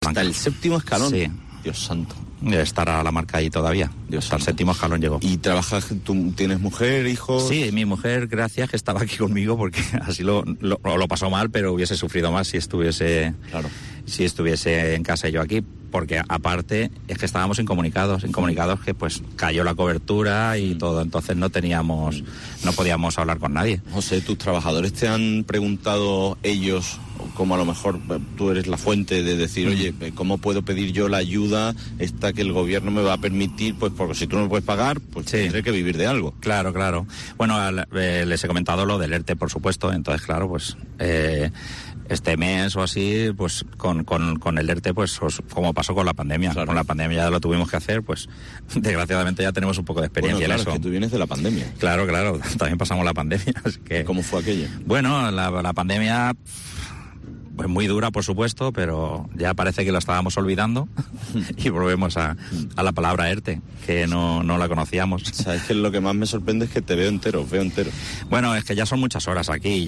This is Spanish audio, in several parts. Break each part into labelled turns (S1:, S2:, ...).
S1: Hasta el séptimo escalón.
S2: Sí.
S1: Dios santo.
S2: Estará la marca ahí todavía. Hasta el séptimo escalón llegó.
S1: ¿Y trabajas, tú tienes mujer, hijos?
S2: Sí, mi mujer, gracias, que estaba aquí conmigo, porque así lo pasó mal, pero hubiese sufrido más si estuviese en casa y yo aquí, porque aparte es que estábamos incomunicados que pues cayó la cobertura y todo, entonces no podíamos hablar con nadie.
S1: José, ¿tus trabajadores te han preguntado ellos, como a lo mejor tú eres la fuente de decir, oye, ¿cómo puedo pedir yo la ayuda esta que el gobierno me va a permitir? Pues porque si tú no me puedes pagar, pues tendré que vivir de algo.
S2: Claro. Bueno, les he comentado lo del ERTE, por supuesto, entonces claro, pues este mes o así, pues con el ERTE, pues como pasó con la pandemia. Claro. Con la pandemia ya lo tuvimos que hacer, pues desgraciadamente ya tenemos un poco de experiencia en eso.
S1: Es que tú vienes de la pandemia.
S2: Claro, también pasamos la pandemia. Así que,
S1: ¿cómo fue aquella?
S2: Bueno, la pandemia... Pues muy dura, por supuesto, pero ya parece que lo estábamos olvidando y volvemos a la palabra ERTE, que no la conocíamos.
S1: ¿Sabes que lo que más me sorprende es que te veo entero?
S2: Bueno, es que ya son muchas horas aquí,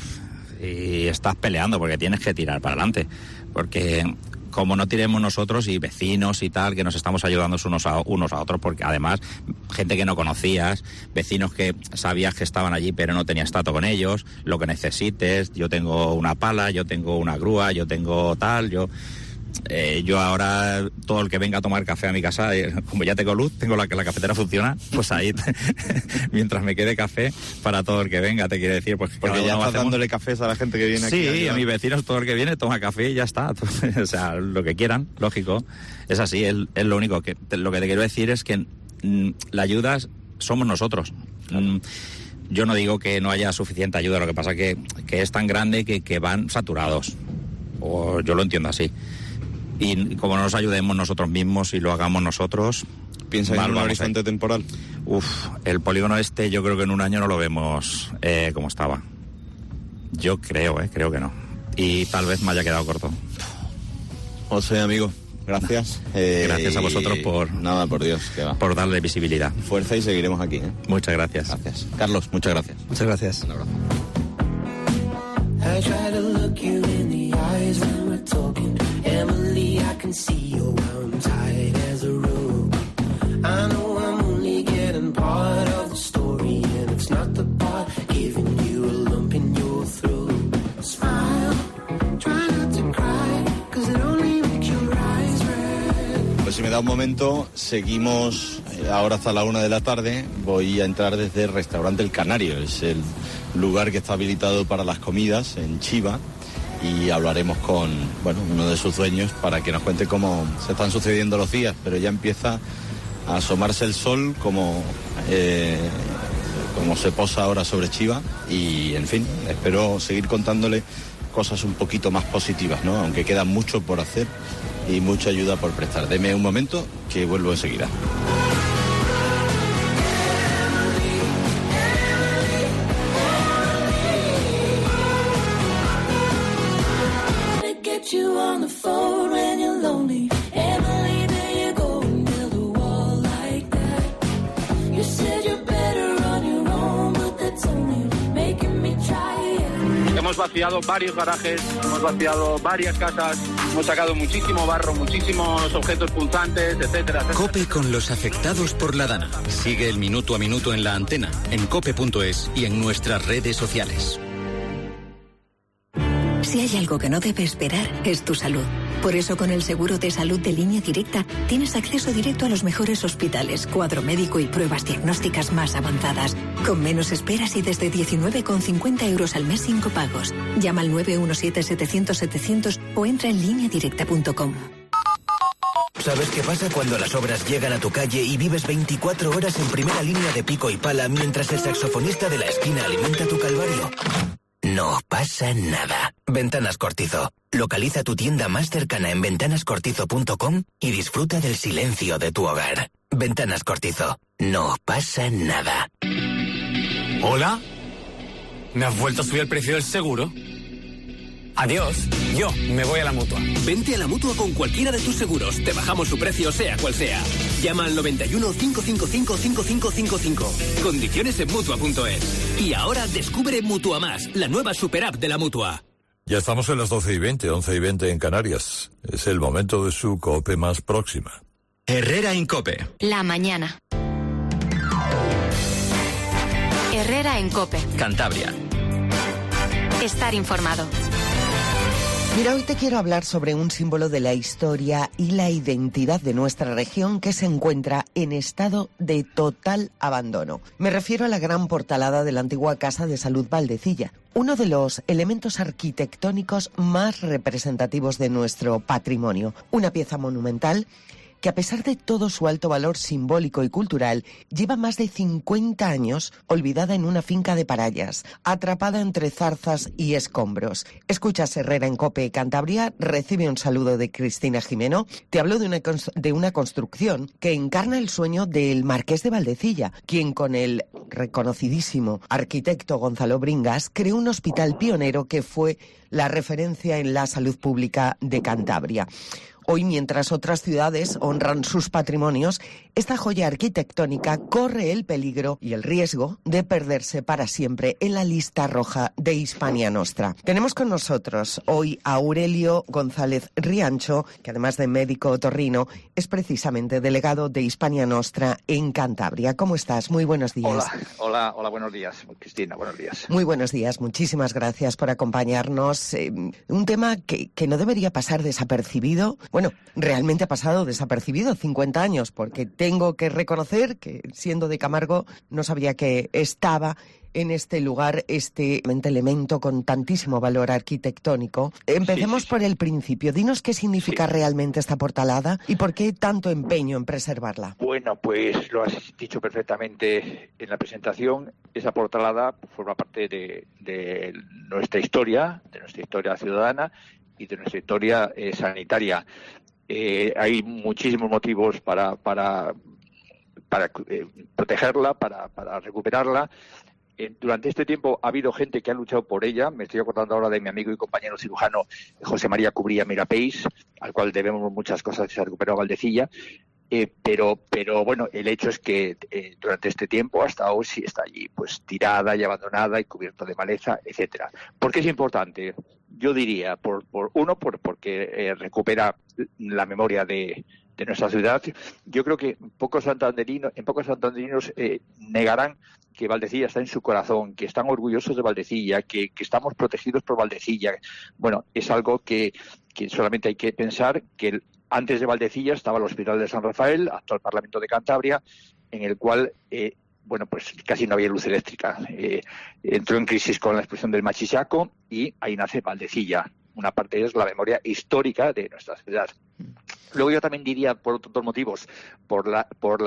S2: y estás peleando porque tienes que tirar para adelante, porque como no tiremos nosotros y vecinos y tal, que nos estamos ayudando unos a otros, porque además gente que no conocías, vecinos que sabías que estaban allí pero no tenías trato con ellos, lo que necesites, yo tengo una pala, yo tengo una grúa, yo tengo tal, yo ahora todo el que venga a tomar café a mi casa, como ya tengo luz, tengo la cafetera funciona, pues ahí mientras me quede café para todo el que venga, te quiere decir, pues
S1: porque ya estás dándole cafés a la gente que viene aquí.
S2: Sí, a mis vecinos, todo el que viene toma café y ya está. O sea, lo que quieran, lógico. Es así, es lo único que lo que te quiero decir es que la ayuda somos nosotros. Yo no digo que no haya suficiente ayuda, lo que pasa que es tan grande que van saturados. O yo lo entiendo así. Y como no nos ayudemos nosotros mismos y lo hagamos nosotros...
S1: ¿Piensas en un horizonte temporal?
S2: El polígono este yo creo que en un año no lo vemos como estaba. Yo creo que no. Y tal vez me haya quedado corto.
S1: José, amigo, gracias.
S2: Gracias a vosotros por...
S1: Nada, por Dios, que va.
S2: Por darle visibilidad.
S1: Fuerza y seguiremos aquí, ¿eh?
S2: Muchas gracias.
S1: Gracias. Carlos, muchas gracias.
S3: Muchas gracias.
S1: Un abrazo.
S4: I try to look you in the eyes when we're talking. Emily, I can see you're wound tight as a rope. I know I'm only getting part of the story, and it's not the part giving you a lump in your throat. Smile, try not to cry, 'cause it only makes your eyes red.
S1: Pues si me da un momento, seguimos ahora hasta la 1 de la tarde. Voy a entrar desde el restaurante El Canario, es el lugar que está habilitado para las comidas en Chiva, y hablaremos con uno de sus dueños para que nos cuente cómo se están sucediendo los días, pero ya empieza a asomarse el sol como se posa ahora sobre Chiva, y en fin, espero seguir contándole cosas un poquito más positivas, ¿no? Aunque queda mucho por hacer y mucha ayuda por prestar. Deme un momento que vuelvo enseguida.
S4: You on the phone when you're lonely. Emily, there you go and build a wall like that. You said you're better on your own, but that's only making me try it.
S5: Hemos vaciado varios garajes, hemos vaciado varias casas, hemos sacado muchísimo barro, muchísimos objetos punzantes, etcétera.
S6: COPE con los afectados por la Dana. Sigue el minuto a minuto en la antena, en cope.es y en nuestras redes sociales.
S7: Si hay algo que no debe esperar, es tu salud. Por eso, con el seguro de salud de Línea Directa, tienes acceso directo a los mejores hospitales, cuadro médico y pruebas diagnósticas más avanzadas, con menos esperas y desde 19,50 euros al mes sin copagos. Llama al 917-700-700 o entra en lineadirecta.com.
S8: ¿Sabes qué pasa cuando las obras llegan a tu calle y vives 24 horas en primera línea de pico y pala mientras el saxofonista de la esquina alimenta tu calvario? No pasa nada. Ventanas Cortizo. Localiza tu tienda más cercana en ventanascortizo.com y disfruta del silencio de tu hogar. Ventanas Cortizo. No pasa nada.
S9: ¿Hola? ¿Me has vuelto a subir el precio del seguro? Adiós, yo me voy a la Mutua.
S10: Vente a la Mutua con cualquiera de tus seguros. Te bajamos su precio sea cual sea. Llama al 91 555 5555. Condiciones en Mutua.es. Y ahora descubre Mutua Más, la nueva super app de la Mutua.
S3: Ya estamos en las 12:20, 11:20 en Canarias. Es el momento de su COPE más próxima.
S6: Herrera en COPE.
S11: La mañana. Herrera en COPE.
S6: Cantabria.
S11: Estar informado.
S12: Mira, hoy te quiero hablar sobre un símbolo de la historia y la identidad de nuestra región que se encuentra en estado de total abandono. Me refiero a la gran portalada de la antigua Casa de Salud Valdecilla, uno de los elementos arquitectónicos más representativos de nuestro patrimonio. Una pieza monumental que, a pesar de todo su alto valor simbólico y cultural, lleva más de 50 años olvidada en una finca de Parallas, atrapada entre zarzas y escombros. Escuchas Herrera en COPE Cantabria, recibe un saludo de Cristina Jimeno. Te hablo de una construcción que encarna el sueño del Marqués de Valdecilla, quien con el reconocidísimo arquitecto Gonzalo Bringas creó un hospital pionero que fue la referencia en la salud pública de Cantabria. Hoy, mientras otras ciudades honran sus patrimonios, esta joya arquitectónica corre el peligro y el riesgo de perderse para siempre en la lista roja de Hispania Nostra. Tenemos con nosotros hoy a Aurelio González Riancho, que además de médico otorrino, es precisamente delegado de Hispania Nostra en Cantabria. ¿Cómo estás? Muy buenos días.
S13: Hola, buenos días, Cristina, buenos días.
S12: Muy buenos días, muchísimas gracias por acompañarnos. Un tema que no debería pasar desapercibido. Bueno, realmente ha pasado desapercibido 50 años, porque tengo que reconocer que, siendo de Camargo, no sabía que estaba en este lugar este elemento con tantísimo valor arquitectónico. Empecemos por el principio. Dinos qué significa realmente esta portalada y por qué tanto empeño en preservarla.
S13: Bueno, pues lo has dicho perfectamente en la presentación. Esa portalada forma parte de nuestra historia ciudadana y de nuestra historia sanitaria. Hay muchísimos motivos para protegerla, para recuperarla. Durante este tiempo ha habido gente que ha luchado por ella. Me estoy acordando ahora de mi amigo y compañero cirujano José María Cubría Mirapeis, al cual debemos muchas cosas que se ha recuperado Valdecilla. Pero bueno, el hecho es que durante este tiempo hasta hoy sí está allí, pues tirada y abandonada y cubierta de maleza, etcétera. ¿Por qué es importante? Yo diría, porque recupera la memoria de nuestra ciudad. Yo creo que pocos santanderinos negarán que Valdecilla está en su corazón, que están orgullosos de Valdecilla, que estamos protegidos por Valdecilla. Bueno, es algo que solamente hay que pensar que antes de Valdecilla estaba el Hospital de San Rafael, actual Parlamento de Cantabria, en el cual pues casi no había luz eléctrica. Entró en crisis con la explosión del Machichaco y ahí nace Valdecilla. Una parte es la memoria histórica de nuestra ciudad. Luego yo también diría, por otros motivos, por la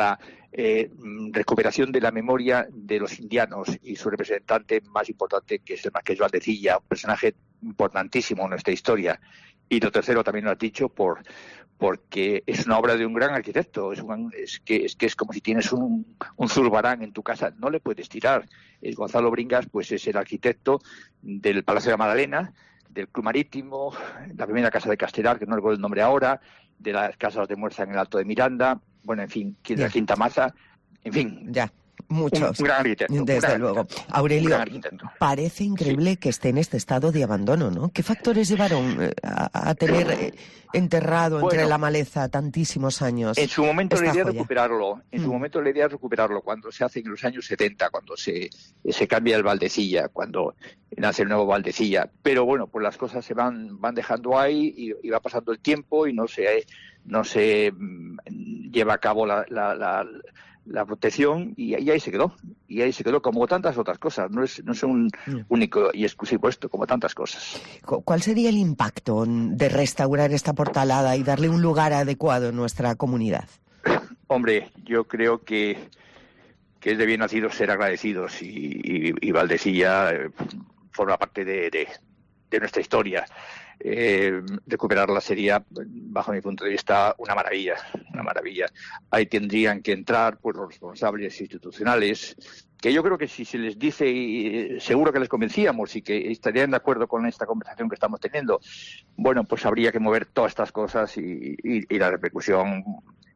S13: recuperación de la memoria de los indianos y su representante más importante, que es el Marqués de Valdecilla, un personaje importantísimo en nuestra historia. Y lo tercero, también lo has dicho, porque es una obra de un gran arquitecto. Es que es como si tienes un zurbarán en tu casa, no le puedes tirar. Gonzalo Bringas, pues es el arquitecto del Palacio de la Magdalena, del Club Marítimo, la primera casa de Castelar, que no recuerdo el nombre ahora, de las casas de Muerza en el Alto de Miranda, bueno, en fin, de la Quinta Maza, en fin.
S12: Ya. Muchos.
S13: Un gran arquitecto.
S12: Desde luego. Aurelio, parece increíble que esté en este estado de abandono, ¿no? ¿Qué factores llevaron a tener enterrado entre la maleza tantísimos años?
S13: En su momento la idea de recuperarlo. Cuando se hace en los años 70, cuando se cambia el Valdecilla, cuando nace el nuevo Valdecilla. Pero bueno, pues las cosas se van dejando ahí y va pasando el tiempo y no se lleva a cabo la protección y ahí se quedó. Y ahí se quedó como tantas otras cosas. No es un único y exclusivo esto, como tantas cosas.
S12: ¿Cuál sería el impacto de restaurar esta portalada y darle un lugar adecuado en nuestra comunidad?
S13: Hombre, yo creo que es de bien nacidos ser agradecidos y Valdecilla forma parte de nuestra historia. Recuperarla sería, bajo mi punto de vista, una maravilla. Ahí tendrían que entrar pues los responsables institucionales, que yo creo que si se les dice, seguro que les convencíamos y que estarían de acuerdo con esta conversación que estamos teniendo. Bueno, pues habría que mover todas estas cosas y la repercusión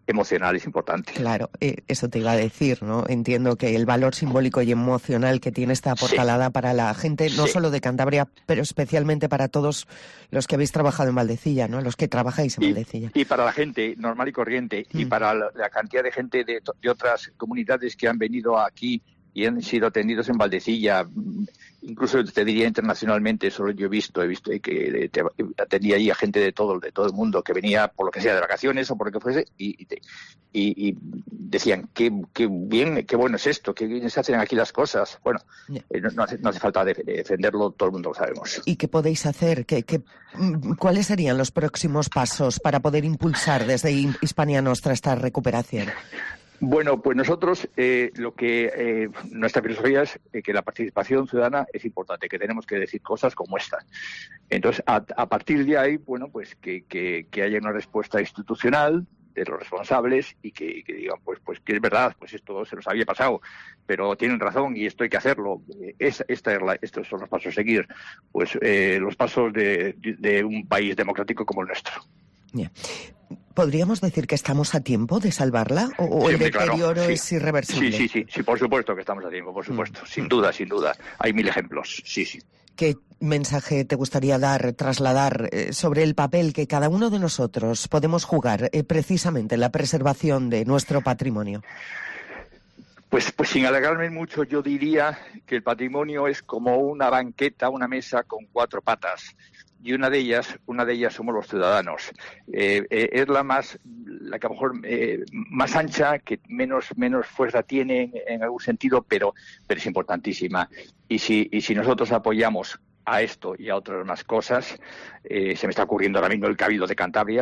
S13: emocional es importante.
S12: Claro, eso te iba a decir, ¿no? Entiendo que el valor simbólico y emocional que tiene esta portalada para la gente, no solo de Cantabria, pero especialmente para todos los que habéis trabajado en Valdecilla, ¿no? Los que trabajáis en Valdecilla.
S13: Y para la gente normal y corriente, y para la cantidad de gente de otras comunidades que han venido aquí y han sido atendidos en Valdecilla, incluso te diría internacionalmente. Eso yo he visto que atendía allí a gente de todo el mundo que venía por lo que sea de vacaciones o por lo que fuese, y decían qué bien, qué bueno es esto, qué bien se hacen aquí las cosas. Bueno, no hace falta defenderlo, todo el mundo lo sabemos.
S12: ¿Y qué podéis hacer? ¿Cuáles serían los próximos pasos para poder impulsar desde Hispania Nostra esta recuperación?
S13: Bueno, pues nosotros nuestra filosofía es que la participación ciudadana es importante, que tenemos que decir cosas como esta. Entonces, a partir de ahí, bueno, pues que haya una respuesta institucional de los responsables y que digan, pues que es verdad, pues esto se nos había pasado, pero tienen razón y esto hay que hacerlo. Estos son los pasos a seguir, pues los pasos de un país democrático como el nuestro.
S12: Yeah. ¿Podríamos decir que estamos a tiempo de salvarla o el deterioro es irreversible?
S13: Sí, por supuesto que estamos a tiempo, por supuesto, sin duda. Hay 1000 ejemplos, sí.
S12: ¿Qué mensaje te gustaría trasladar sobre el papel que cada uno de nosotros podemos jugar precisamente en la preservación de nuestro patrimonio?
S13: Pues sin alargarme mucho, yo diría que el patrimonio es como una banqueta, una mesa con 4 patas. Y una de ellas somos los ciudadanos. Es la que a lo mejor más ancha, que menos fuerza tiene en algún sentido, pero es importantísima. Y si nosotros apoyamos a esto y a otras más cosas, se me está ocurriendo ahora mismo el Cabildo de Cantabria,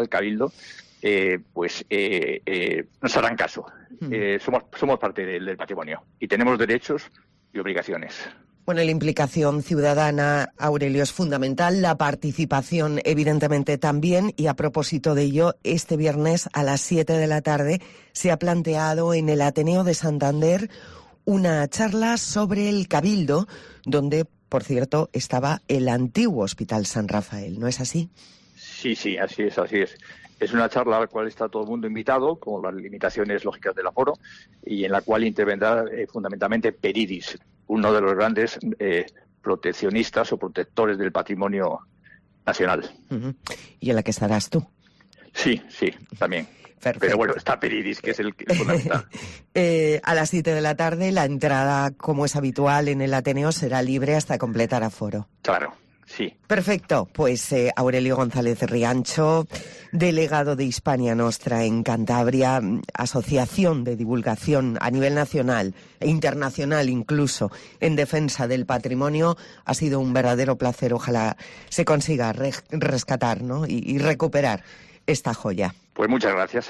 S13: nos harán caso. Somos parte del patrimonio y tenemos derechos y obligaciones.
S12: Bueno, la implicación ciudadana, Aurelio, es fundamental, la participación evidentemente también, y a propósito de ello, este viernes a las 7 de la tarde se ha planteado en el Ateneo de Santander una charla sobre el Cabildo, donde, por cierto, estaba el antiguo Hospital San Rafael, ¿no es así?
S13: Sí, así es. Es una charla a la cual está todo el mundo invitado, con las limitaciones lógicas del aforo, y en la cual intervendrá fundamentalmente Peridis, uno de los grandes proteccionistas o protectores del patrimonio nacional.
S12: Uh-huh. ¿Y en la que estarás tú?
S13: Sí, también. Perfecto. Pero bueno, está Peridis, que es el fundamental.
S12: A las 7 de la tarde, la entrada, como es habitual en el Ateneo, será libre hasta completar aforo.
S13: Claro. Sí.
S12: Perfecto, pues Aurelio González Riancho, delegado de Hispania Nostra en Cantabria, asociación de divulgación a nivel nacional e internacional incluso en defensa del patrimonio. Ha sido un verdadero placer, ojalá se consiga rescatar, ¿no? y recuperar esta joya.
S13: Pues muchas gracias.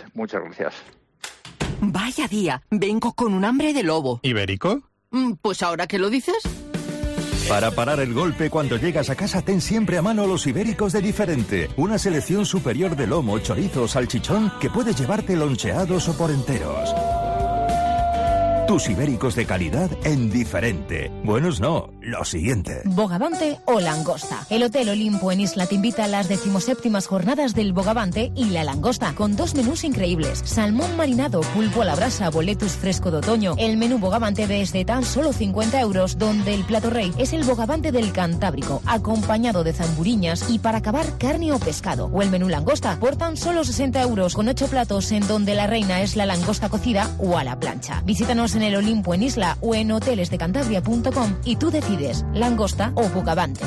S14: Vaya día, vengo con un hambre de lobo.
S15: ¿Ibérico?
S14: Pues ahora que lo dices...
S16: Para parar el golpe cuando llegas a casa, ten siempre a mano los ibéricos de Diferente. Una selección superior de lomo, chorizo o salchichón que puedes llevarte loncheados o por enteros. Tus ibéricos de calidad en Diferente. Buenos no, lo siguiente.
S17: Bogavante o langosta. El Hotel Olimpo en Isla te invita a las 17ª jornadas del bogavante y la langosta, con 2 menús increíbles. Salmón marinado, pulpo a la brasa, boletus fresco de otoño. El menú bogavante desde tan solo 50 €, donde el plato rey es el bogavante del Cantábrico, acompañado de zamburiñas y para acabar carne o pescado. O el menú langosta, por tan solo 60 €, con 8 platos en donde la reina es la langosta cocida o a la plancha. Visítanos en el Olimpo en Isla o en hotelesdecantabria.com y tú decides, langosta o bogavante.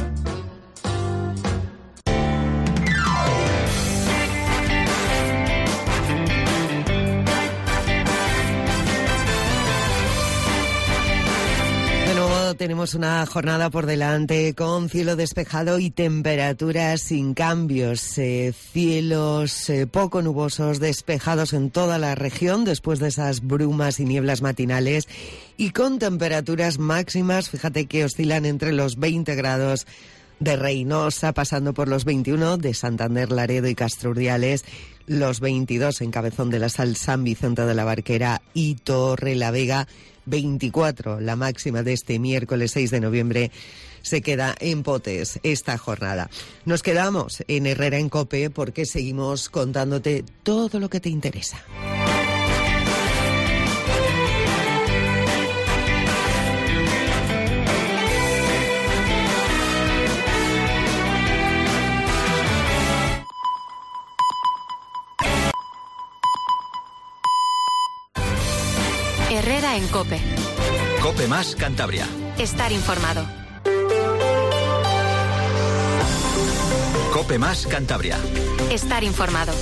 S12: Tenemos una jornada por delante con cielo despejado y temperaturas sin cambios. Cielos poco nubosos, despejados en toda la región después de esas brumas y nieblas matinales y con temperaturas máximas, fíjate que oscilan entre los 20 grados de Reynosa, pasando por los 21 de Santander, Laredo y Castro Urdiales, los 22 en Cabezón de la Sal, San Vicente de la Barquera y Torrelavega. 24, la máxima de este miércoles 6 de noviembre, se queda en Potes esta jornada. Nos quedamos en Herrera en COPE porque seguimos contándote todo lo que te interesa.
S11: Herrera en COPE.
S6: COPE más Cantabria.
S11: Estar informado.
S6: COPE más Cantabria.
S11: Estar informado.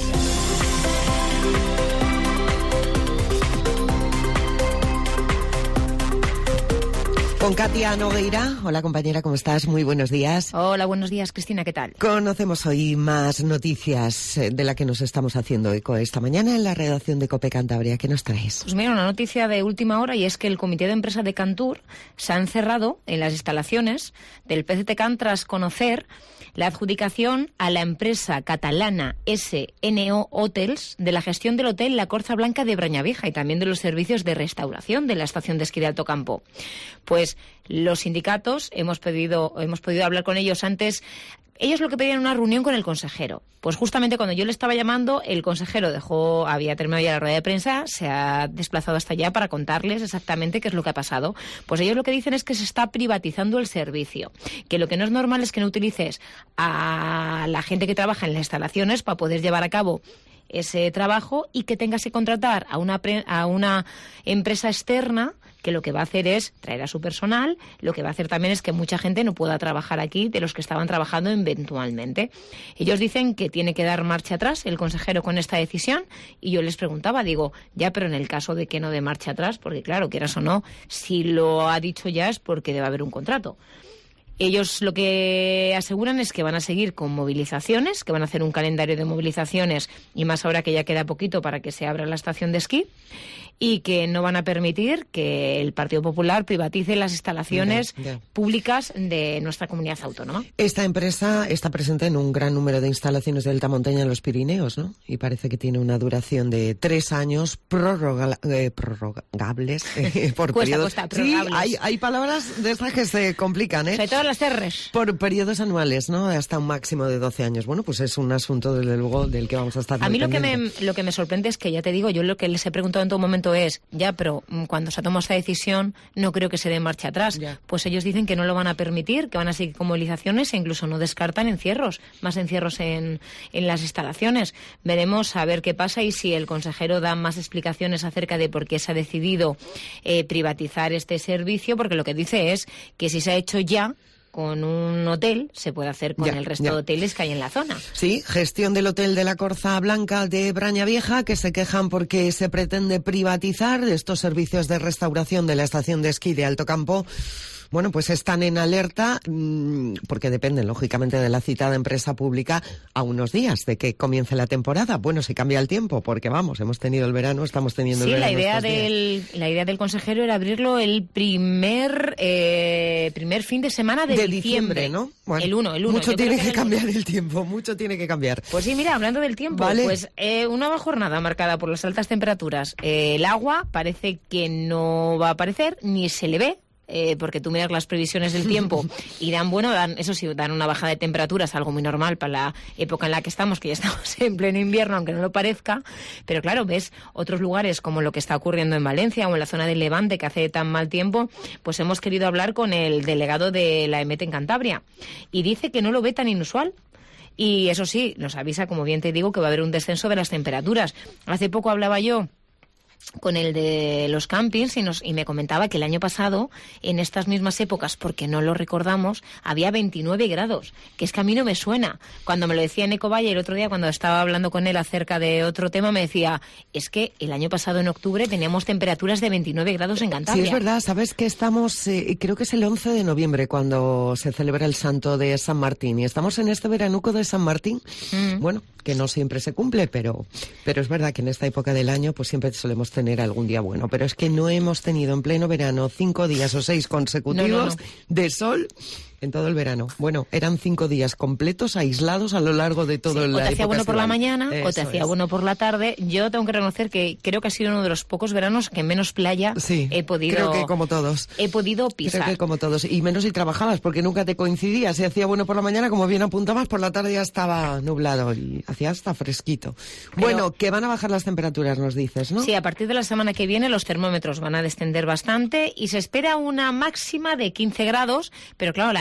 S12: Con Katia Nogueira. Hola compañera, ¿cómo estás? Muy buenos días.
S17: Hola, buenos días Cristina, ¿qué tal?
S12: Conocemos hoy más noticias de la que nos estamos haciendo eco esta mañana en la redacción de COPE Cantabria. ¿Qué nos traes?
S17: Pues mira, una noticia de última hora, y es que el Comité de Empresa de Cantur se ha encerrado en las instalaciones del PCTCAN tras conocer la adjudicación a la empresa catalana SNO Hotels de la gestión del hotel La Corza Blanca de Brañavieja y también de los servicios de restauración de la estación de esquí de Alto Campo. Pues los sindicatos, hemos podido hablar con ellos antes. Ellos lo que pedían una reunión con el consejero. Pues justamente cuando yo le estaba llamando, el consejero había terminado ya la rueda de prensa, se ha desplazado hasta allá para contarles exactamente qué es lo que ha pasado. Pues ellos lo que dicen es que se está privatizando el servicio, que lo que no es normal es que no utilices a la gente que trabaja en las instalaciones para poder llevar a cabo ese trabajo y que tengas que contratar a una empresa externa que lo que va a hacer es traer a su personal, lo que va a hacer también es que mucha gente no pueda trabajar aquí de los que estaban trabajando eventualmente. Ellos dicen que tiene que dar marcha atrás el consejero con esta decisión y yo les preguntaba, digo, ya, pero en el caso de que no dé marcha atrás, porque claro, quieras o no, si lo ha dicho ya es porque debe haber un contrato. Ellos lo que aseguran es que van a seguir con movilizaciones, que van a hacer un calendario de movilizaciones y más ahora que ya queda poquito para que se abra la estación de esquí y que no van a permitir que el Partido Popular privatice las instalaciones públicas de nuestra comunidad autónoma.
S12: Esta empresa está presente en un gran número de instalaciones de alta montaña en los Pirineos, ¿no? Y parece que tiene una duración de 3 años prorrogables por periodos. Sí, hay palabras de estas que se complican, ¿eh?
S17: Sobre todo las R's.
S12: Por periodos anuales, ¿no? Hasta un máximo de 12 años. Bueno, pues es un asunto, desde luego, del que vamos a estar.
S17: A mí lo que me sorprende es que, ya te digo, yo lo que les he preguntado en todo momento es, ya, pero cuando se ha tomado esta decisión, no creo que se dé marcha atrás. Ya. Pues ellos dicen que no lo van a permitir, que van a seguir con movilizaciones e incluso no descartan más encierros en las instalaciones. Veremos a ver qué pasa y si el consejero da más explicaciones acerca de por qué se ha decidido privatizar este servicio, porque lo que dice es que si se ha hecho ya con un hotel, se puede hacer con el resto de hoteles que hay en la zona.
S12: Sí, gestión del hotel de la Corza Blanca de Brañavieja, que se quejan porque se pretende privatizar estos servicios de restauración de la estación de esquí de Alto Campo. Bueno, pues están en alerta porque dependen, lógicamente, de la citada empresa pública a unos días de que comience la temporada. Bueno, si cambia el tiempo, porque vamos, hemos tenido el verano, estamos teniendo el verano. Sí,
S17: la idea del consejero era abrirlo el primer fin de semana de diciembre,
S12: ¿no? Bueno,
S17: el 1.
S12: Mucho tiene que cambiar el tiempo, mucho tiene que cambiar.
S17: Pues sí, mira, hablando del tiempo, pues una jornada marcada por las altas temperaturas. El agua parece que no va a aparecer, ni se le ve. Porque tú miras las previsiones del tiempo y dan una bajada de temperaturas, algo muy normal para la época en la que estamos, que ya estamos en pleno invierno, aunque no lo parezca, pero claro, ves otros lugares como lo que está ocurriendo en Valencia o en la zona del Levante, que hace tan mal tiempo, pues hemos querido hablar con el delegado de la EMET en Cantabria y dice que no lo ve tan inusual. Y eso sí, nos avisa, como bien te digo, que va a haber un descenso de las temperaturas. Hace poco hablaba yo con el de los campings y me comentaba que el año pasado, en estas mismas épocas, porque no lo recordamos, había 29 grados, que es que a mí no me suena. Cuando me lo decía Eneco Valle el otro día, cuando estaba hablando con él acerca de otro tema, me decía, es que el año pasado en octubre teníamos temperaturas de 29 grados en Cantabria.
S12: Sí, es verdad, sabes que estamos, creo que es el 11 de noviembre cuando se celebra el santo de San Martín, y estamos en este veranuco de San Martín, bueno, que no siempre se cumple, pero es verdad que en esta época del año pues siempre solemos tener algún día bueno, pero es que no hemos tenido en pleno verano 5 días o 6 consecutivos de sol en todo el verano. Bueno, eran 5 días completos, aislados a lo largo de todo el año.
S17: O te hacía bueno por la mañana, o te hacía bueno por la tarde. Yo tengo que reconocer que creo que ha sido uno de los pocos veranos que menos playa he podido...
S12: creo que como todos.
S17: He podido pisar.
S12: Creo que como todos. Y menos si trabajabas, porque nunca te coincidía. Si hacía bueno por la mañana, como bien apuntabas, por la tarde ya estaba nublado y hacía hasta fresquito. Bueno, que van a bajar las temperaturas, nos dices, ¿no?
S17: Sí, a partir de la semana que viene los termómetros van a descender bastante y se espera una máxima de 15 grados, pero claro, la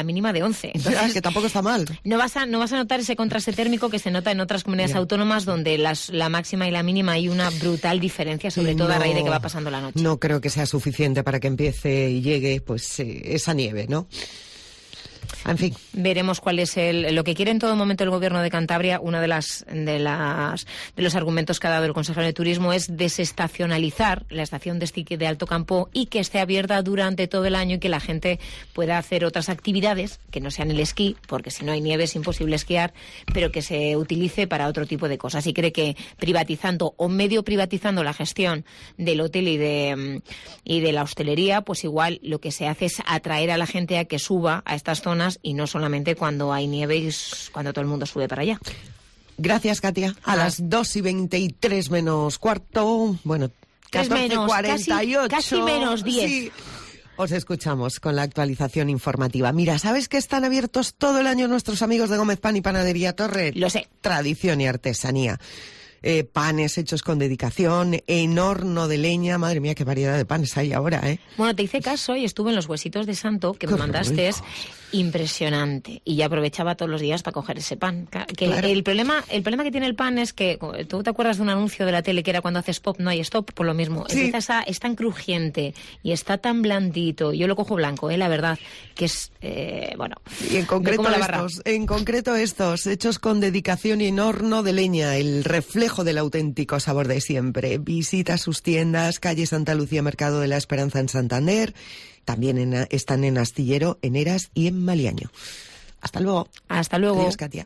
S15: mínima de 11. Entonces,
S12: que tampoco está mal.
S15: No vas a notar ese contraste térmico que se nota en otras comunidades autónomas donde la máxima y la mínima hay una brutal diferencia, sobre todo a raíz de que va pasando la noche.
S12: No creo que sea suficiente para que empiece y llegue pues esa nieve, ¿no? En fin.
S15: Veremos cuál es lo que quiere en todo momento el Gobierno de Cantabria. Uno de los argumentos que ha dado el consejero de Turismo es desestacionalizar la estación de esquí de Alto Campo y que esté abierta durante todo el año y que la gente pueda hacer otras actividades que no sean el esquí, porque si no hay nieve es imposible esquiar, pero que se utilice para otro tipo de cosas. Y cree que privatizando o medio privatizando la gestión del hotel y de la hostelería, pues igual lo que se hace es atraer a la gente a que suba a estas zonas y no solamente cuando hay nieve y cuando todo el mundo sube para allá.
S12: Gracias, Katia. A las 2:23 menos cuarto, bueno, 14:48.
S15: Casi menos 10.
S12: Sí. Os escuchamos con la actualización informativa. Mira, ¿sabes que están abiertos todo el año nuestros amigos de Gómez Pan y Panadería Torre?
S15: Lo sé.
S12: Tradición y artesanía. Panes hechos con dedicación, en horno de leña. Madre mía, qué variedad de panes hay ahora, ¿eh?
S15: Bueno, te hice caso y estuve en los huesitos de santo que me mandaste. Es impresionante. Y ya aprovechaba todos los días para coger ese pan.
S12: Claro.
S15: El problema que tiene el pan es que, ¿tú te acuerdas de un anuncio de la tele que era cuando haces pop no hay stop? Por lo mismo.
S12: Sí.
S15: Es tan crujiente y está tan blandito. Yo lo cojo blanco, la verdad, que es, bueno...
S12: Y en concreto estos, hechos con dedicación y en horno de leña, el reflejo del auténtico sabor de siempre. Visita sus tiendas, calle Santa Lucía, Mercado de la Esperanza en Santander. También están en Astillero, en Eras y en Maliaño. Hasta luego.
S15: Hasta luego.
S12: Adiós, Katia.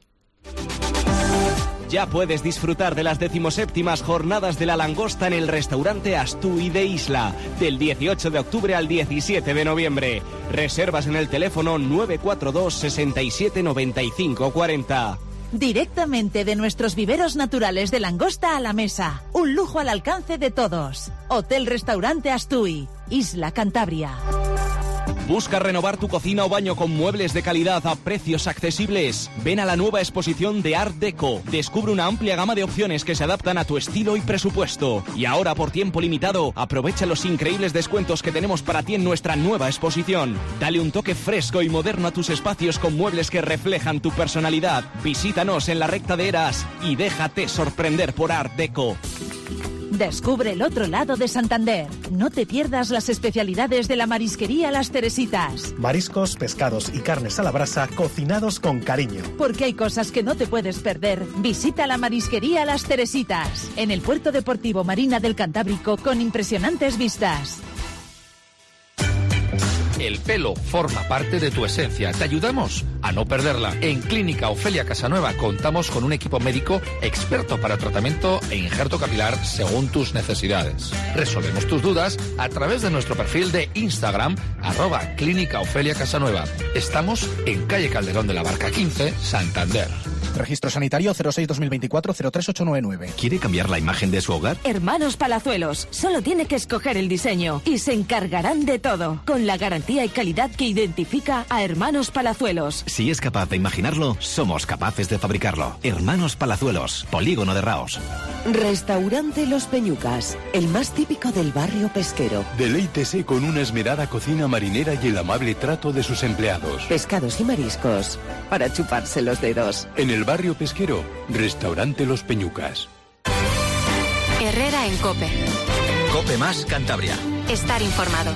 S18: Ya puedes disfrutar de las 17ª jornadas de la langosta en el restaurante Astui de Isla, del 18 de octubre al 17 de noviembre. Reservas en el teléfono 942 67 95 40.
S19: Directamente de nuestros viveros naturales de langosta a la mesa. Un lujo al alcance de todos. Hotel Restaurante Astui, Isla Cantabria.
S18: ¿Busca renovar tu cocina o baño con muebles de calidad a precios accesibles? Ven a la nueva exposición de Art Deco. Descubre una amplia gama de opciones que se adaptan a tu estilo y presupuesto. Y ahora, por tiempo limitado, aprovecha los increíbles descuentos que tenemos para ti en nuestra nueva exposición. Dale un toque fresco y moderno a tus espacios con muebles que reflejan tu personalidad. Visítanos en la recta de Eras y déjate sorprender por Art Deco.
S19: Descubre el otro lado de Santander. No te pierdas las especialidades de la marisquería Las Teresitas.
S20: Mariscos, pescados y carnes a la brasa cocinados con cariño.
S19: Porque hay cosas que no te puedes perder. Visita la marisquería Las Teresitas, en el Puerto Deportivo Marina del Cantábrico, con impresionantes vistas.
S21: El pelo forma parte de tu esencia. Te ayudamos a no perderla. En Clínica Ofelia Casanueva contamos con un equipo médico experto para tratamiento e injerto capilar según tus necesidades. Resolvemos tus dudas a través de nuestro perfil de Instagram, @Clínica Ofelia Casanueva. Estamos en calle Calderón de la Barca 15, Santander.
S20: Registro sanitario 06-2024-03899.
S6: ¿Quiere cambiar la imagen de su hogar?
S19: Hermanos Palazuelos. Solo tiene que escoger el diseño y se encargarán de todo, con la garantía y calidad que identifica a Hermanos Palazuelos.
S6: Si es capaz de imaginarlo, somos capaces de fabricarlo. Hermanos Palazuelos, Polígono de Raos.
S22: Restaurante Los Peñucas, el más típico del barrio pesquero.
S23: Deleítese con una esmerada cocina marinera y el amable trato de sus empleados.
S22: Pescados y mariscos, para chuparse los dedos.
S23: En el barrio pesquero, Restaurante Los Peñucas.
S11: Herrera en COPE.
S6: COPE más Cantabria.
S11: Estar informado.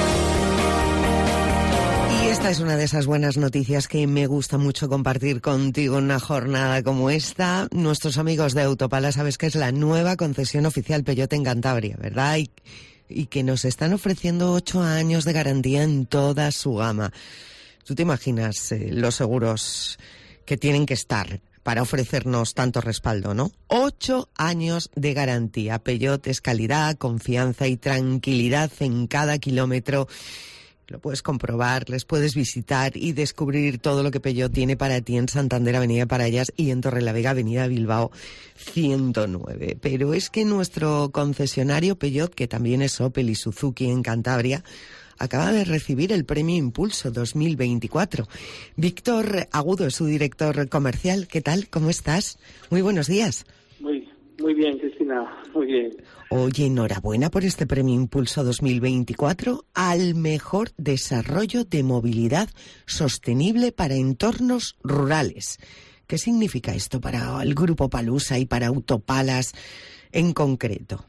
S12: Y esta es una de esas buenas noticias que me gusta mucho compartir contigo en una jornada como esta. Nuestros amigos de Autopala, sabes que es la nueva concesión oficial Peugeot en Cantabria, ¿verdad? Y que nos están ofreciendo 8 años de garantía en toda su gama. ¿Tú te imaginas los seguros que tienen que estar para ofrecernos tanto respaldo, no? 8 años de garantía. Peugeot es calidad, confianza y tranquilidad en cada kilómetro. Lo puedes comprobar, les puedes visitar y descubrir todo lo que Peugeot tiene para ti en Santander, Avenida Parayas, y en Torrelavega, Avenida Bilbao 109. Pero es que nuestro concesionario Peugeot, que también es Opel y Suzuki en Cantabria, acaba de recibir el Premio Impulso 2024. Víctor Agudo es su director comercial. ¿Qué tal? ¿Cómo estás? Muy buenos días.
S24: Muy bien, Cristina.
S1: Cristina. Muy bien.
S12: Oye, enhorabuena por este Premio Impulso 2024 al mejor desarrollo de movilidad sostenible para entornos rurales. ¿Qué significa esto para el Grupo Palusa y para Autopalas en concreto?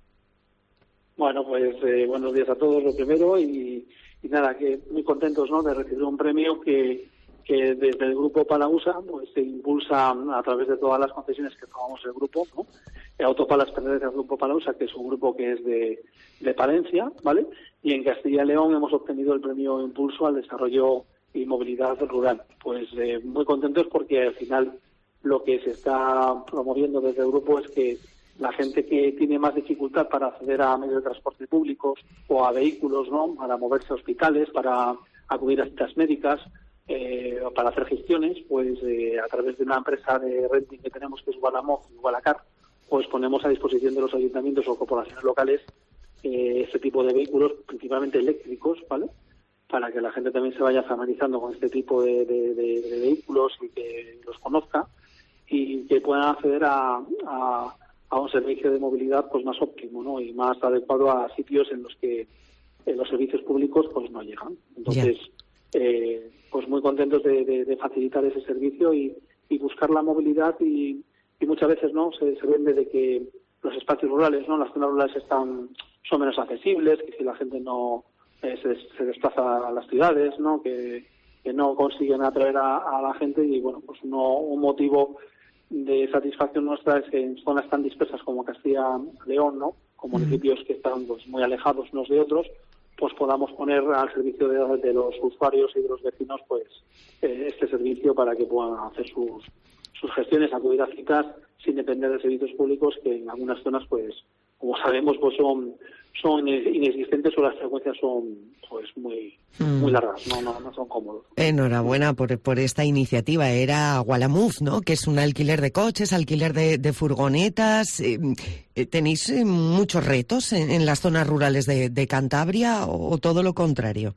S1: Bueno, pues buenos días a todos, lo primero, y nada, que muy contentos, ¿no?, de recibir un premio que desde el Grupo Palusa pues se impulsa a través de todas las concesiones que tomamos el grupo, ¿no? Autopalas pertenece al Grupo Palusa, que es un grupo que es de Palencia, ¿vale? Y en Castilla y León hemos obtenido el premio Impulso al Desarrollo y Movilidad Rural. Pues muy contentos porque al final lo que se está promoviendo desde el grupo es que la gente que tiene más dificultad para acceder a medios de transporte públicos o a vehículos, ¿no?, para moverse a hospitales, para acudir a citas médicas, o para hacer gestiones, pues a través de una empresa de renting que tenemos, que es Gualamoz y Gualacar, pues ponemos a disposición de los ayuntamientos o corporaciones locales este tipo de vehículos, principalmente eléctricos, ¿vale?, para que la gente también se vaya familiarizando con este tipo de vehículos y que los conozca y que puedan acceder a un servicio de movilidad pues más óptimo, ¿no?, y más adecuado a sitios en los que los servicios públicos pues no llegan. Entonces, pues muy contentos de facilitar ese servicio y buscar la movilidad y muchas veces, ¿no?, se vende de que los espacios rurales, ¿no?, las zonas rurales son menos accesibles, que si la gente no se desplaza a las ciudades, ¿no?, que no consiguen atraer a la gente, y bueno, pues un motivo de satisfacción nuestra es que en zonas tan dispersas como Castilla y León, ¿no?, con municipios que están pues muy alejados unos de otros, pues podamos poner al servicio de los usuarios y de los vecinos pues este servicio para que puedan hacer sus gestiones, acudir a citas sin depender de servicios públicos que en algunas zonas pues como sabemos pues son inexistentes o las frecuencias son pues muy largas, no son cómodos.
S12: Enhorabuena por esta iniciativa. Era Gualamoz, ¿no?, que es un alquiler de coches, alquiler de furgonetas. ¿Tenéis muchos retos en las zonas rurales de Cantabria o todo lo contrario?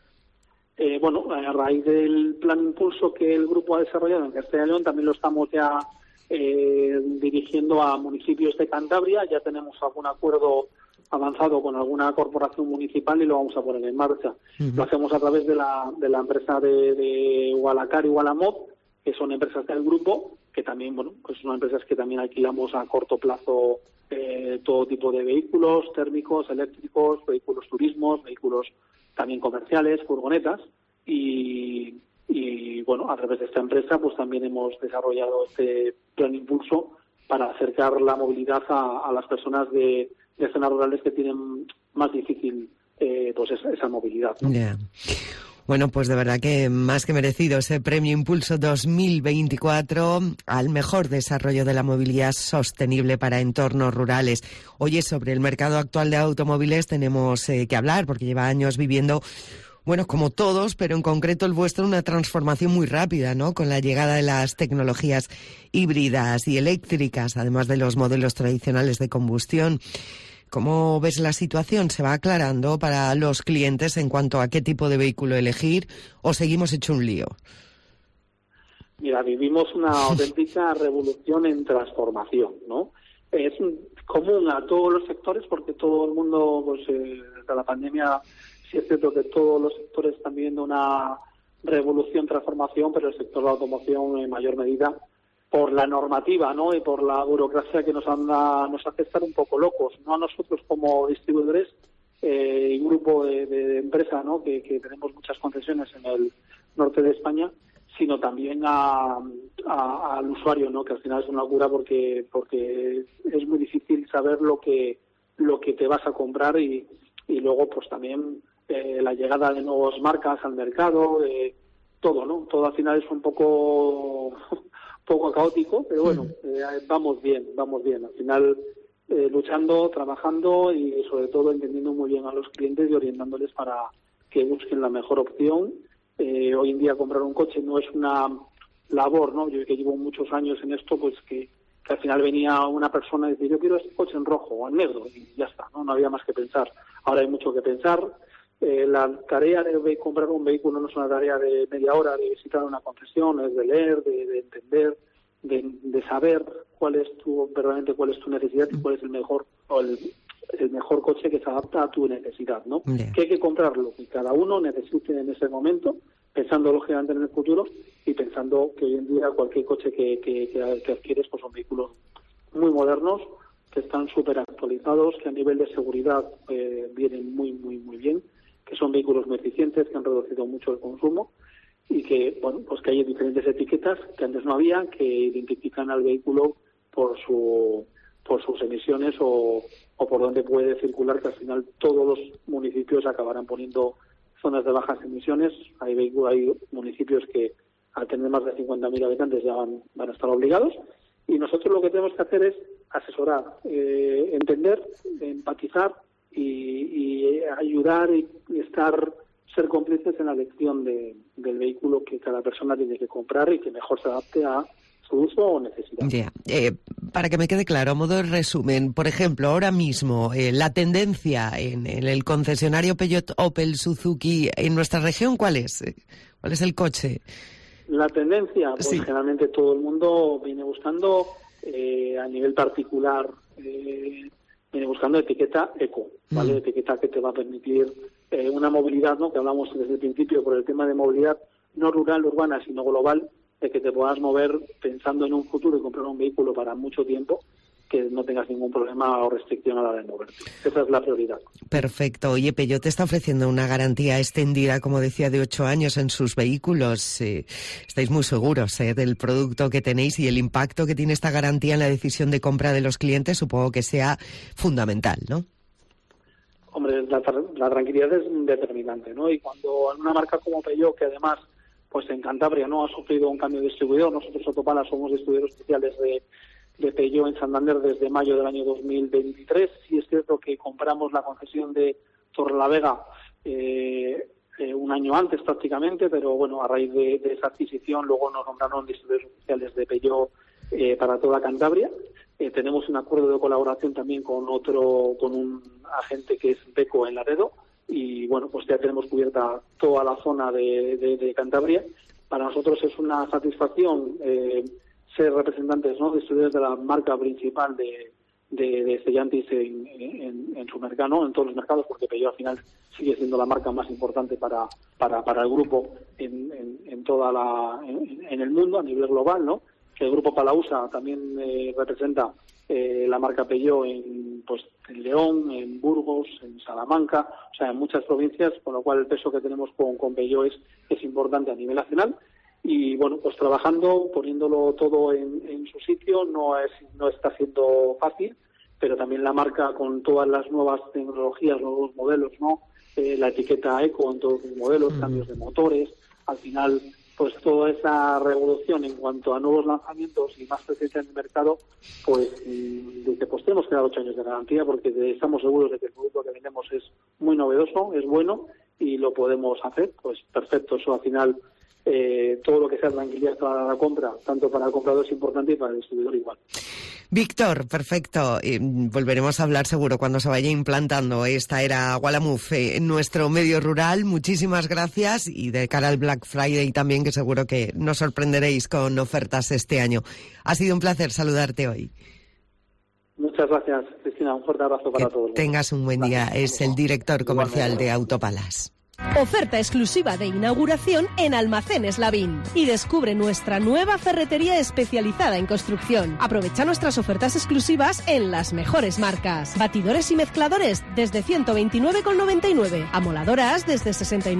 S1: Bueno, a raíz del plan Impulso que el grupo ha desarrollado en Castilla y León, también lo estamos ya dirigiendo a municipios de Cantabria. Ya tenemos algún acuerdo avanzado con alguna corporación municipal y lo vamos a poner en marcha. Lo hacemos a través de la empresa de Gualacar y Gualamoz, que son empresas del grupo, que también, bueno, pues son empresas que también alquilamos a corto plazo todo tipo de vehículos térmicos, eléctricos, vehículos turismos, vehículos también comerciales, furgonetas, y bueno, a través de esta empresa pues también hemos desarrollado este plan Impulso para acercar la movilidad a las personas de zonas rurales que tienen más difícil pues esa movilidad, ¿no?
S12: Yeah. Bueno, pues de verdad que más que merecido ese Premio Impulso 2024 al mejor desarrollo de la movilidad sostenible para entornos rurales. Oye, sobre el mercado actual de automóviles tenemos que hablar porque lleva años viviendo, bueno, como todos, pero en concreto el vuestro, una transformación muy rápida, ¿no?, con la llegada de las tecnologías híbridas y eléctricas, además de los modelos tradicionales de combustión. ¿Cómo ves la situación? ¿Se va aclarando para los clientes en cuanto a qué tipo de vehículo elegir o seguimos hecho un lío?
S1: Mira, vivimos una auténtica revolución en transformación, ¿no? Es común a todos los sectores porque todo el mundo, pues desde la pandemia, sí es cierto que todos los sectores están viviendo una revolución, transformación, pero el sector de la automoción en mayor medida por la normativa, ¿no?, y por la burocracia que nos hace estar un poco locos, no a nosotros como distribuidores y grupo de empresa, ¿no?, que tenemos muchas concesiones en el norte de España, sino también al usuario, ¿no?, que al final es una locura porque es muy difícil saber lo que te vas a comprar y luego pues también la llegada de nuevas marcas al mercado, todo, ¿no? Todo al final es un poco caótico, pero bueno, vamos bien. Al final luchando, trabajando y sobre todo entendiendo muy bien a los clientes y orientándoles para que busquen la mejor opción. Hoy en día comprar un coche no es una labor, ¿no? Yo que llevo muchos años en esto, pues que al final venía una persona y decía, yo quiero este coche en rojo o en negro, y ya está, no había más que pensar. Ahora hay mucho que pensar. La tarea de comprar un vehículo no es una tarea de media hora de visitar una concesión, es de leer, de entender, de saber verdaderamente cuál es tu necesidad y cuál es el mejor coche que se adapta a tu necesidad, ¿no?
S12: Yeah.
S1: Que hay que comprar lo que cada uno necesite en ese momento, pensando lógicamente en el futuro y pensando que hoy en día cualquier coche que adquieres pues son vehículos muy modernos, que están súper actualizados, que a nivel de seguridad vienen muy, muy, muy bien, que son vehículos muy eficientes, que han reducido mucho el consumo y que, bueno, pues que hay diferentes etiquetas que antes no había, que identifican al vehículo por sus emisiones o por dónde puede circular, que al final todos los municipios acabarán poniendo zonas de bajas emisiones. Hay municipios que al tener más de 50.000 habitantes ya van a estar obligados, y nosotros lo que tenemos que hacer es asesorar, entender, empatizar y ayudar y ser cómplices en la elección del vehículo que cada persona tiene que comprar y que mejor se adapte a su uso o necesidad.
S12: Yeah. Para que me quede claro, a modo de resumen, por ejemplo, ahora mismo la tendencia en el concesionario Peugeot, Opel, Suzuki en nuestra región, ¿cuál es? ¿Cuál es el coche?
S1: La tendencia, pues sí, generalmente todo el mundo viene buscando a nivel particular, viene buscando etiqueta eco, ¿vale? Etiqueta que te va a permitir una movilidad, ¿no? Que hablamos desde el principio por el tema de movilidad no rural, urbana, sino global, de que te puedas mover pensando en un futuro y comprar un vehículo para mucho tiempo, que no tengas ningún problema o restricción a la hora de moverte. Esa es la prioridad.
S12: Perfecto. Oye, Peugeot te está ofreciendo una garantía extendida, como decía, de 8 años en sus vehículos. Estáis muy seguros del producto que tenéis, y el impacto que tiene esta garantía en la decisión de compra de los clientes supongo que sea fundamental, ¿no?
S1: Hombre, la tranquilidad es determinante, ¿no? Y cuando en una marca como Peugeot, que además pues en Cantabria no ha sufrido un cambio de distribuidor, nosotros Autopala somos distribuidores especiales de Peugeot en Santander desde mayo del año 2023. Sí es cierto que compramos la concesión de Torrelavega un año antes prácticamente, pero bueno, a raíz de esa adquisición luego nos nombraron distribuidores oficiales de Peugeot para toda Cantabria. Tenemos un acuerdo de colaboración también con un agente que es Beco en Laredo, y bueno, pues ya tenemos cubierta toda la zona de Cantabria. Para nosotros es una satisfacción ser representantes, ¿no?, distribuidores de la marca principal de Stellantis en su mercado, ¿no?, en todos los mercados, porque Peugeot al final sigue siendo la marca más importante para el grupo en el mundo a nivel global, ¿no? Que el grupo Palausa también representa la marca Peugeot en León, en Burgos, en Salamanca, o sea, en muchas provincias, con lo cual el peso que tenemos con Peugeot es importante a nivel nacional. Y bueno, pues trabajando, poniéndolo todo en su sitio, no está siendo fácil, pero también la marca, con todas las nuevas tecnologías, los nuevos modelos, ¿no? La etiqueta eco en todos los modelos, cambios de motores, al final pues toda esa revolución en cuanto a nuevos lanzamientos y más presencia en el mercado, pues tenemos que dar 8 años de garantía, porque estamos seguros de que el producto que vendemos es muy novedoso, es bueno y lo podemos hacer. Pues perfecto, eso al final todo lo que sea tranquilidad para la compra, tanto para el comprador es importante y para el distribuidor igual.
S12: Víctor, perfecto. Volveremos a hablar seguro cuando se vaya implantando esta era Gualamuf en nuestro medio rural. Muchísimas gracias, y de cara al Black Friday también, que seguro que nos sorprenderéis con ofertas este año. Ha sido un placer saludarte hoy.
S1: Muchas gracias, Cristina. Un fuerte abrazo para todos.
S12: Tengas un buen día. Es el director comercial de Autopalas.
S2: Oferta exclusiva de inauguración en Almacenes Lavín. Y descubre nuestra nueva ferretería especializada en construcción. Aprovecha nuestras ofertas exclusivas en las mejores marcas. Batidores y mezcladores desde 129,99. Amoladoras desde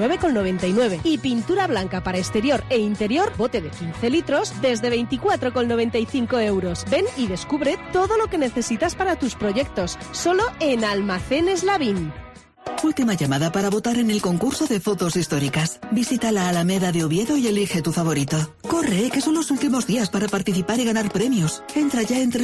S2: 69,99. Y pintura blanca para exterior e interior, bote de 15 litros, desde 24,95 euros. Ven y descubre todo lo que necesitas para tus proyectos. Solo en Almacenes Lavín.
S4: Última llamada para votar en el concurso de fotos históricas. Visita la Alameda de Oviedo y elige tu favorito. Corre, que son los últimos días para participar y ganar premios. Entra ya en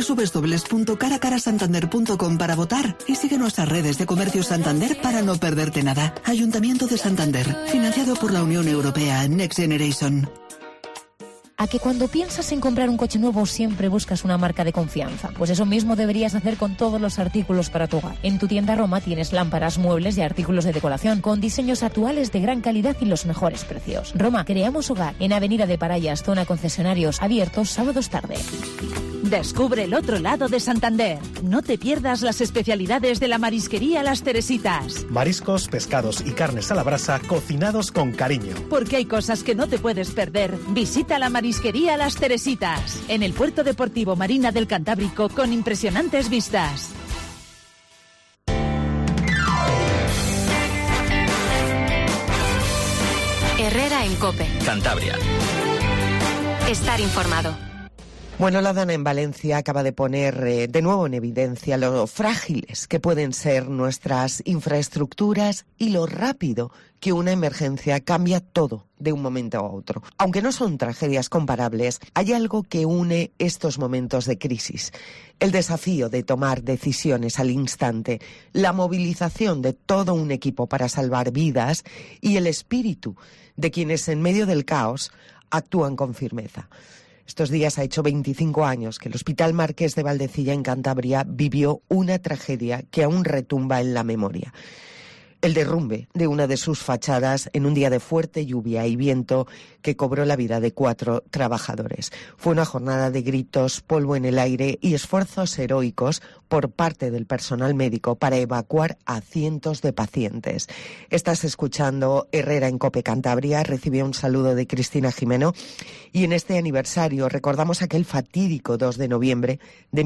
S4: www.caracarasantander.com para votar y sigue nuestras redes de Comercio Santander para no perderte nada. Ayuntamiento de Santander, financiado por la Unión Europea Next Generation.
S17: ¿A que cuando piensas en comprar un coche nuevo siempre buscas una marca de confianza? Pues eso mismo deberías hacer con todos los artículos para tu hogar. En tu tienda Roma tienes lámparas, muebles y artículos de decoración con diseños actuales de gran calidad y los mejores precios. Roma, creamos hogar en Avenida de Parayas, zona concesionarios, abiertos sábados tarde.
S19: Descubre el otro lado de Santander. No te pierdas las especialidades de la marisquería Las Teresitas.
S20: Mariscos, pescados y carnes a la brasa cocinados con cariño.
S19: Porque hay cosas que no te puedes perder. Visita la marisquería Las Teresitas, en el Puerto Deportivo Marina del Cantábrico, con impresionantes vistas.
S11: Herrera en COPE.
S6: Cantabria.
S11: Estar informado.
S12: Bueno, la Dana en Valencia acaba de poner de nuevo en evidencia lo frágiles que pueden ser nuestras infraestructuras y lo rápido que una emergencia cambia todo de un momento a otro. Aunque no son tragedias comparables, hay algo que une estos momentos de crisis. El desafío de tomar decisiones al instante, la movilización de todo un equipo para salvar vidas y el espíritu de quienes en medio del caos actúan con firmeza. Estos días ha hecho 25 años que el Hospital Marqués de Valdecilla en Cantabria vivió una tragedia que aún retumba en la memoria. El derrumbe de una de sus fachadas en un día de fuerte lluvia y viento que cobró la vida de 4 trabajadores. Fue una jornada de gritos, polvo en el aire y esfuerzos heroicos por parte del personal médico para evacuar a cientos de pacientes. Estás escuchando Herrera en COPE Cantabria. Recibe un saludo de Cristina Jimeno. Y en este aniversario recordamos aquel fatídico 2 de noviembre de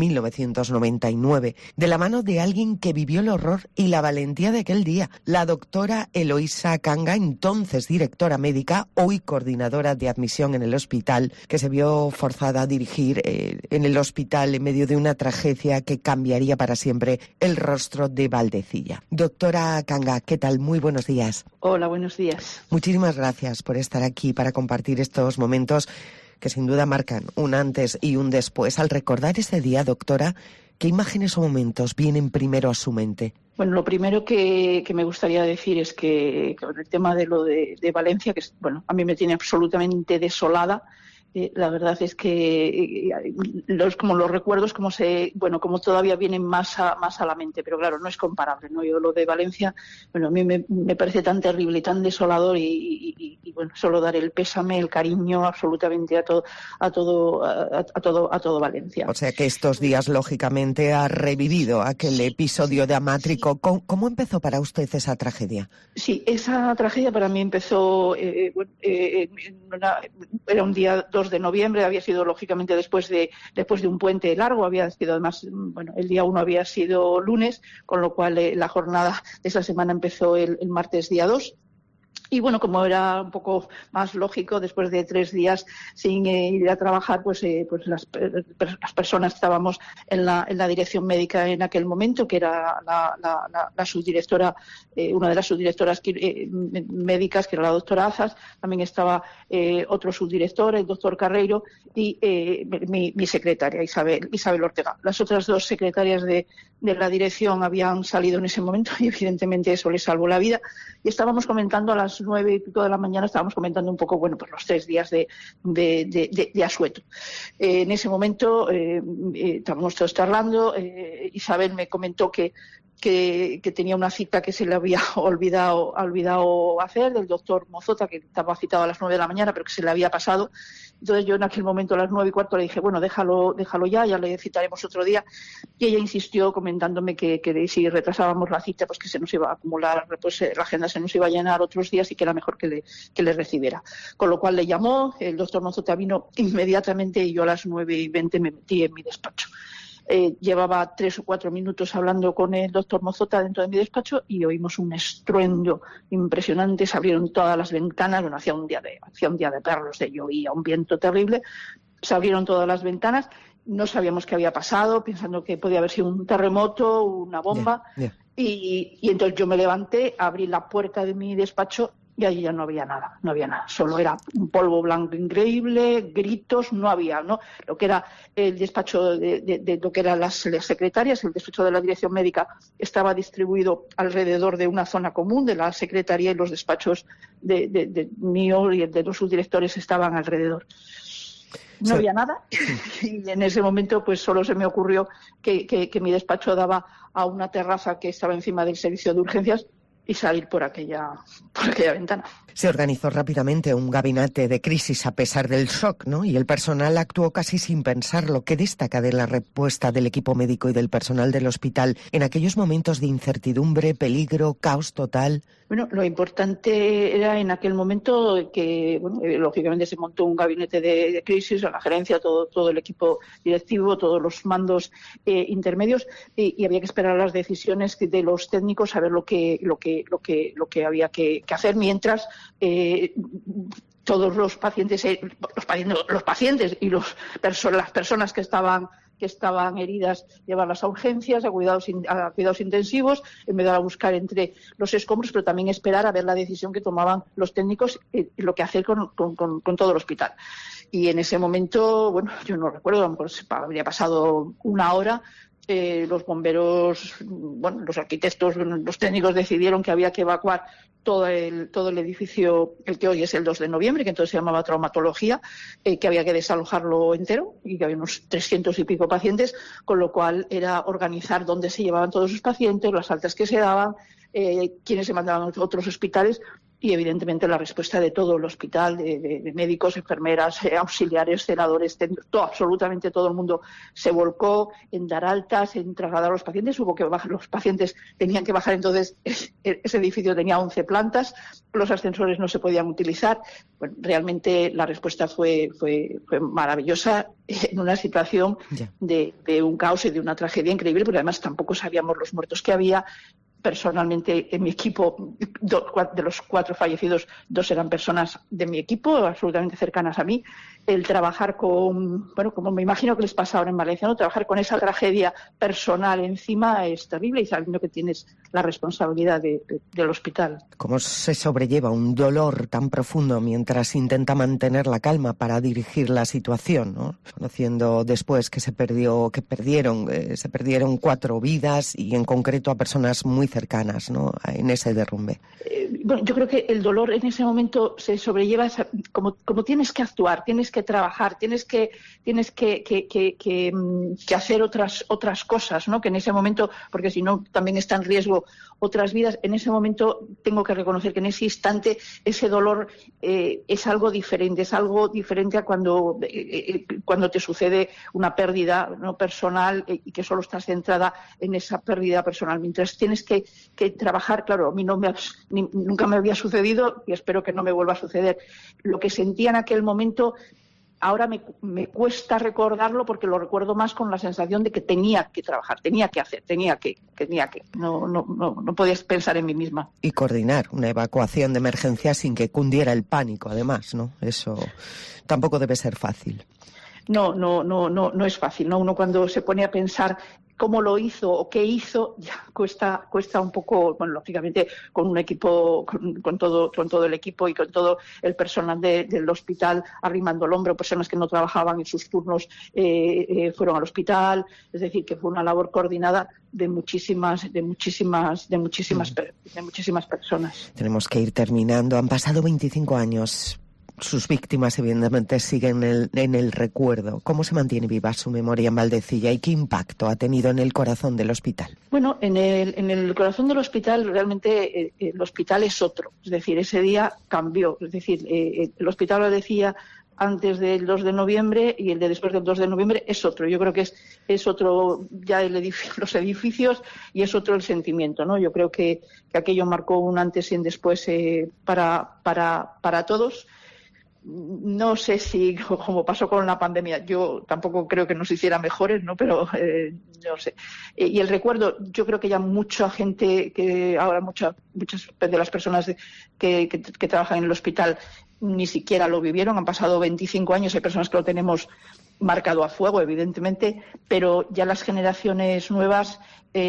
S12: 1999, de la mano de alguien que vivió el horror y la valentía de aquel día. La doctora Eloísa Canga, entonces directora médica, hoy coordinadora de admisión en el hospital, que se vio forzada a dirigir en el hospital en medio de una tragedia que cambiaría para siempre el rostro de Valdecilla. Doctora Canga, ¿qué tal? Muy buenos días.
S5: Hola, buenos días.
S12: Muchísimas gracias por estar aquí para compartir estos momentos que sin duda marcan un antes y un después. Al recordar ese día, doctora, ¿qué imágenes o momentos vienen primero a su mente?
S5: Bueno, lo primero que me gustaría decir es que con el tema de lo de Valencia, que bueno, a mí me tiene absolutamente desolada. La verdad es que los recuerdos como todavía vienen más a la mente, pero claro, no es comparable, ¿no? Yo lo de Valencia, bueno, a mí me parece tan terrible y tan desolador y bueno, solo dar el pésame, el cariño absolutamente a todo Valencia.
S12: O sea que estos días lógicamente ha revivido aquel episodio dramático. ¿Cómo empezó para usted esa tragedia?
S5: Sí, esa tragedia para mí empezó era un día 2 de noviembre, había sido lógicamente después de un puente largo, había sido además, bueno, el día 1 había sido lunes, con lo cual la jornada de esa semana empezó el martes día 2. Y bueno, como era un poco más lógico, después de 3 días sin ir a trabajar, pues las personas estábamos en la dirección médica en aquel momento, que era la subdirectora, una de las subdirectoras médicas, que era la doctora Azas, también estaba otro subdirector, el doctor Carreiro, y mi secretaria, Isabel Ortega. Las otras 2 secretarias de la dirección habían salido en ese momento y evidentemente eso les salvó la vida. Y estábamos comentando a las 9 y pico de la mañana, estábamos comentando un poco, bueno, pues los 3 días de asueto. En ese momento estábamos todos charlando, Isabel me comentó que tenía una cita que se le había olvidado hacer, del doctor Mozota, que estaba citado a las 9 de la mañana, pero que se le había pasado. Entonces yo en aquel momento a las 9:15 le dije, bueno, déjalo ya le citaremos otro día. Y ella insistió comentándome que si retrasábamos la cita, pues que se nos iba a acumular, pues la agenda se nos iba a llenar otros días y que era mejor que le recibiera. Con lo cual le llamó, el doctor Mozota vino inmediatamente y yo a las 9:20 me metí en mi despacho. Llevaba 3 o 4 minutos hablando con el doctor Mozota dentro de mi despacho y oímos un estruendo impresionante. Se abrieron todas las ventanas. Bueno, hacía un día de perros, llovía, un viento terrible. Se abrieron todas las ventanas. No sabíamos qué había pasado, pensando que podía haber sido un terremoto, una bomba. Y entonces yo me levanté, abrí la puerta de mi despacho y allí ya no había nada, solo era un polvo blanco increíble, gritos, no había, ¿no? Lo que era el despacho de lo que eran las secretarias, el despacho de la dirección médica estaba distribuido alrededor de una zona común de la secretaría y los despachos de mío y el de los subdirectores estaban alrededor. No había nada y en ese momento pues solo se me ocurrió que mi despacho daba a una terraza que estaba encima del servicio de urgencias y salir por aquella ventana.
S12: Se organizó rápidamente un gabinete de crisis a pesar del shock, ¿no? Y el personal actuó casi sin pensarlo. ¿Qué destaca de la respuesta del equipo médico y del personal del hospital en aquellos momentos de incertidumbre, peligro, caos total?
S5: Bueno, lo importante era en aquel momento que, bueno, lógicamente se montó un gabinete de crisis, la gerencia, todo el equipo directivo, todos los mandos intermedios, y había que esperar las decisiones de los técnicos, a ver lo que había que hacer mientras todos los pacientes y las personas que estaban heridas, llevarlas a urgencias, a cuidados intensivos, empezar a buscar entre los escombros, pero también esperar a ver la decisión que tomaban los técnicos y lo que hacer con todo el hospital. Y en ese momento, bueno, yo no recuerdo, a lo mejor habría pasado una hora. Los bomberos, bueno, los arquitectos, los técnicos decidieron que había que evacuar todo el edificio, el que hoy es el 2 de noviembre, que entonces se llamaba traumatología, que había que desalojarlo entero y que había unos 300 y pico pacientes, con lo cual era organizar dónde se llevaban todos los pacientes, las altas que se daban, quiénes se mandaban a otros hospitales. Y evidentemente la respuesta de todo el hospital, de médicos, enfermeras, auxiliares, celadores, absolutamente todo el mundo se volcó en dar altas, en trasladar a los pacientes. Hubo que bajar, los pacientes tenían que bajar, entonces ese edificio tenía 11 plantas, los ascensores no se podían utilizar. Bueno, realmente la respuesta fue maravillosa en una situación de un caos y de una tragedia increíble, porque además tampoco sabíamos los muertos que había. Personalmente, en mi equipo, de los 4 fallecidos, 2 eran personas de mi equipo, absolutamente cercanas a mí. El trabajar con, bueno, como me imagino que les pasa ahora en Valencia, ¿no? Trabajar con esa tragedia personal encima es terrible, y sabiendo que tienes la responsabilidad del hospital.
S12: ¿Cómo se sobrelleva un dolor tan profundo mientras intenta mantener la calma para dirigir la situación, ¿no? Conociendo después que se perdieron 4 vidas y en concreto a personas muy cercanas, ¿no? En ese derrumbe.
S5: Bueno, yo creo que el dolor en ese momento se sobrelleva como tienes que actuar, tienes que trabajar, tienes que hacer otras cosas, ¿no? Que en ese momento, porque si no también está en riesgo otras vidas. En ese momento tengo que reconocer que en ese instante ese dolor es algo diferente a cuando te sucede una pérdida no personal y que solo estás centrada en esa pérdida personal. Mientras tienes que trabajar, claro, a mí nunca me había sucedido y espero que no me vuelva a suceder. Lo que sentía en aquel momento ahora me cuesta recordarlo porque lo recuerdo más con la sensación de que tenía que trabajar, tenía que hacer, tenía que. No podías pensar en mí misma.
S12: Y coordinar una evacuación de emergencia sin que cundiera el pánico, además, ¿no? Eso tampoco debe ser fácil.
S5: No es fácil, ¿no? Uno cuando se pone a pensar cómo lo hizo o qué hizo, ya cuesta un poco, bueno, lógicamente con un equipo, con todo el equipo y con todo el personal del hospital arrimando el hombro, personas que no trabajaban en sus turnos fueron al hospital, es decir, que fue una labor coordinada de muchísimas personas.
S12: Tenemos que ir terminando, han pasado 25 años. Sus víctimas, evidentemente, siguen en el recuerdo. ¿Cómo se mantiene viva su memoria en Valdecilla y qué impacto ha tenido en el corazón del hospital?
S5: Bueno, en el corazón del hospital realmente el hospital es otro. Es decir, ese día cambió. Es decir, el hospital lo decía antes del 2 de noviembre y el de después del 2 de noviembre es otro. Yo creo que es otro ya los edificios y es otro el sentimiento, ¿no? Yo creo que aquello marcó un antes y un después para todos. No sé si, como pasó con la pandemia, yo tampoco creo que nos hiciera mejores, ¿no? Pero no sé. Y el recuerdo, yo creo que ya mucha gente, que ahora muchas de las personas que trabajan en el hospital ni siquiera lo vivieron. Han pasado 25 años, hay personas que lo tenemos marcado a fuego, evidentemente, pero ya las generaciones nuevas,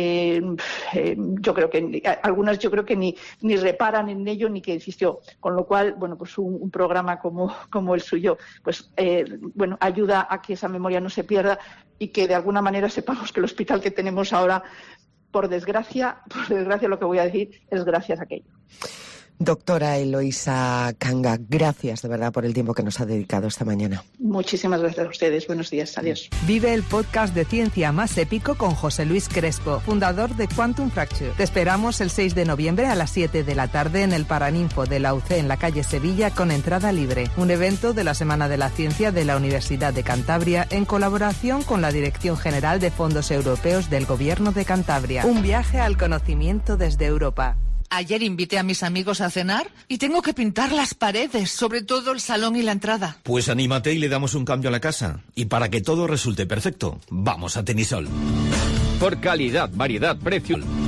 S5: yo creo que algunas ni reparan en ello ni que existió, con lo cual, bueno, pues un programa como el suyo, pues ayuda a que esa memoria no se pierda y que de alguna manera sepamos que el hospital que tenemos ahora, por desgracia lo que voy a decir es gracias a aquello.
S12: Doctora Eloísa Canga, gracias de verdad por el tiempo que nos ha dedicado esta mañana.
S5: Muchísimas gracias a ustedes. Buenos días. Adiós.
S7: Vive el podcast de ciencia más épico con José Luis Crespo, fundador de Quantum Fracture. Te esperamos el 6 de noviembre a las 7 de la tarde en el Paraninfo de la UC en la calle Sevilla con entrada libre. Un evento de la Semana de la Ciencia de la Universidad de Cantabria en colaboración con la Dirección General de Fondos Europeos del Gobierno de Cantabria. Un viaje al conocimiento desde Europa.
S8: Ayer invité a mis amigos a cenar y tengo que pintar las paredes, sobre todo el salón y la entrada.
S9: Pues anímate y le damos un cambio a la casa. Y para que todo resulte perfecto, vamos a Tenisol.
S24: Por calidad, variedad, precio.